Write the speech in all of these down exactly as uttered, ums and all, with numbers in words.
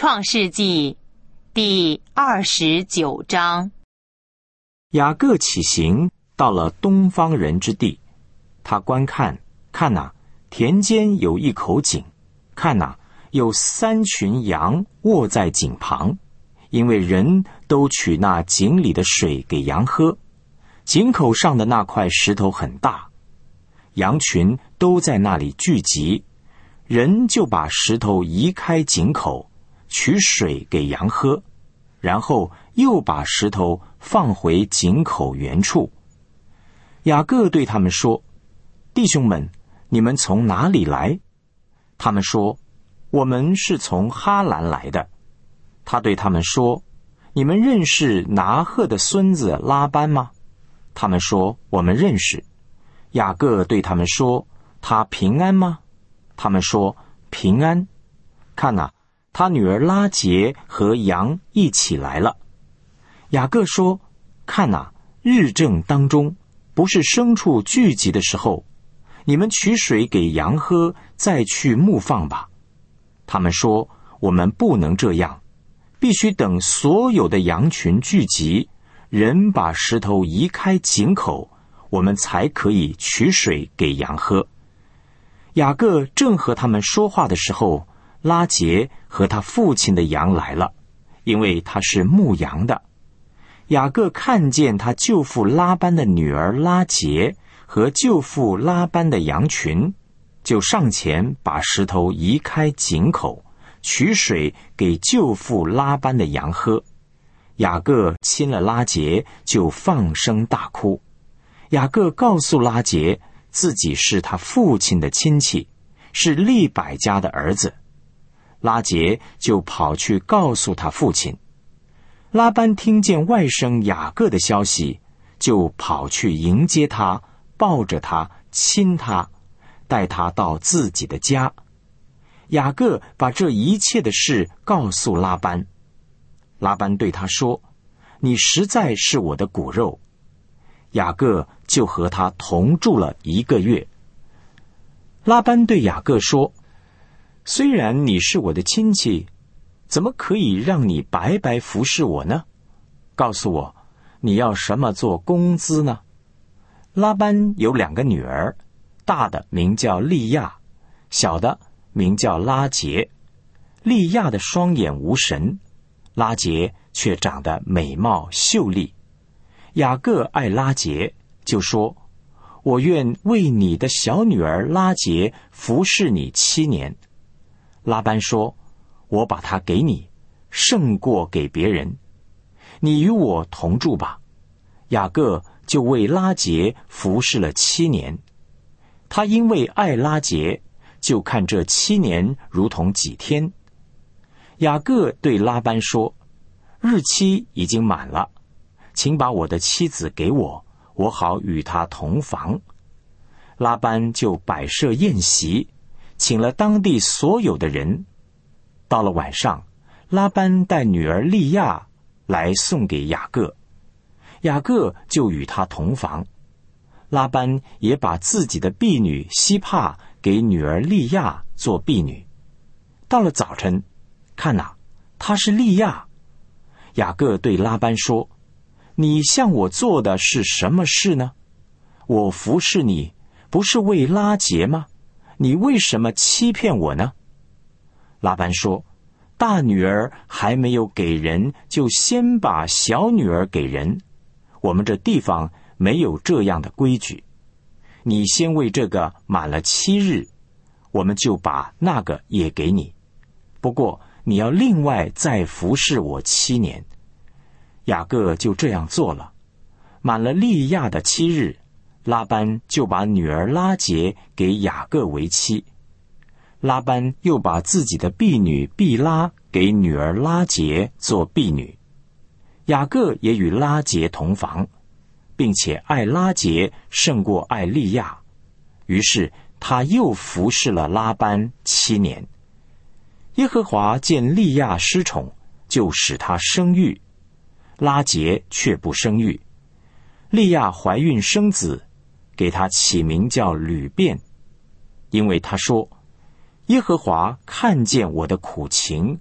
创世纪第二十九章。 雅各起行，到了东方人之地，他观看，看哪，田间有一口井，看哪，有三群羊卧在井旁，因为人都取那井里的水给羊喝。井口上的那块石头很大，羊群都在那里聚集，人就把石头移开井口，取水给羊喝，然后又把石头放回井口原处。雅各对他们说：弟兄们，你们从哪里来？他们说：我们是从哈兰来的。他对他们说：你们认识拿鹤的孙子拉班吗？他们说：我们认识。雅各对他们说：他平安吗？他们说：平安。看哪，他女儿拉结和羊一起来了。雅各说：看哪，日正当中，不是牲畜聚集的时候，你们取水给羊喝，再去牧放吧。他们说：我们不能这样，必须等所有的羊群聚集，人把石头移开井口，我们才可以取水给羊喝。雅各正和他们说话的时候，拉结和他父亲的羊来了，因为他是牧羊的。雅各看见他舅父拉班的女儿拉结和舅父拉班的羊群，就上前把石头移开井口，取水给舅父拉班的羊喝。雅各亲了拉结，就放声大哭。雅各告诉拉结，自己是他父亲的亲戚，是利百家的儿子。拉结就跑去告诉他父亲。拉班听见外甥雅各的消息，就跑去迎接他，抱着他，亲他，带他到自己的家。雅各把这一切的事告诉拉班。拉班对他说：你实在是我的骨肉。雅各就和他同住了一个月。拉班对雅各说：虽然你是我的亲戚，怎么可以让你白白服侍我呢？告诉我，你要什么做工资呢？拉班有两个女儿，大的名叫利亚，小的名叫拉结。利亚的双眼无神，拉结却长得美貌秀丽。雅各爱拉结，就说：我愿为你的小女儿拉结服侍你七年。拉班说：我把她给你，胜过给别人，你与我同住吧。雅各就为拉结服侍了七年。他因为爱拉结，就看这七年如同几天。雅各对拉班说：日期已经满了，请把我的妻子给我，我好与她同房。拉班就摆设宴席，请了当地所有的人。到了晚上，拉班带女儿利亚来送给雅各，雅各就与他同房。拉班也把自己的婢女西帕给女儿利亚做婢女。到了早晨，看哪，她是利亚。雅各对拉班说：你向我做的是什么事呢？我服侍你，不是为拉结吗？你为什么欺骗我呢？拉班说：大女儿还没有给人，就先把小女儿给人。我们这地方没有这样的规矩。你先为这个满了七日，我们就把那个也给你。不过你要另外再服侍我七年。雅各就这样做了。满了利亚的七日，拉班就把女儿拉结给雅各为妻。拉班又把自己的婢女毕拉给女儿拉结做婢女。雅各也与拉结同房，并且爱拉结胜过爱利亚，于是他又服侍了拉班七年。耶和华见利亚失宠，就使她生育，拉结却不生育。利亚怀孕生子，给他起名叫吕便，因为他说：耶和华看见我的苦情，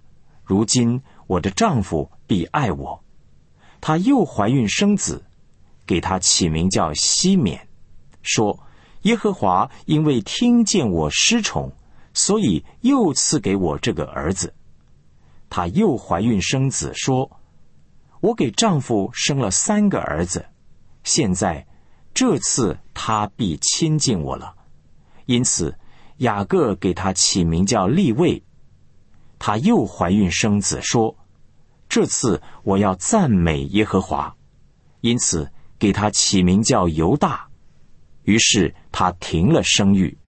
如今我的丈夫必爱我。她又怀孕生子，给他起名叫西缅，说耶和华因为听见我失宠，所以又赐给我这个儿子。她又怀孕生子，说我给丈夫生了三个儿子，现在这次他必亲近我了。因此雅各给他起名叫利未。她又怀孕生子，说这次我要赞美耶和华，因此给他起名叫犹大。于是他停了生育。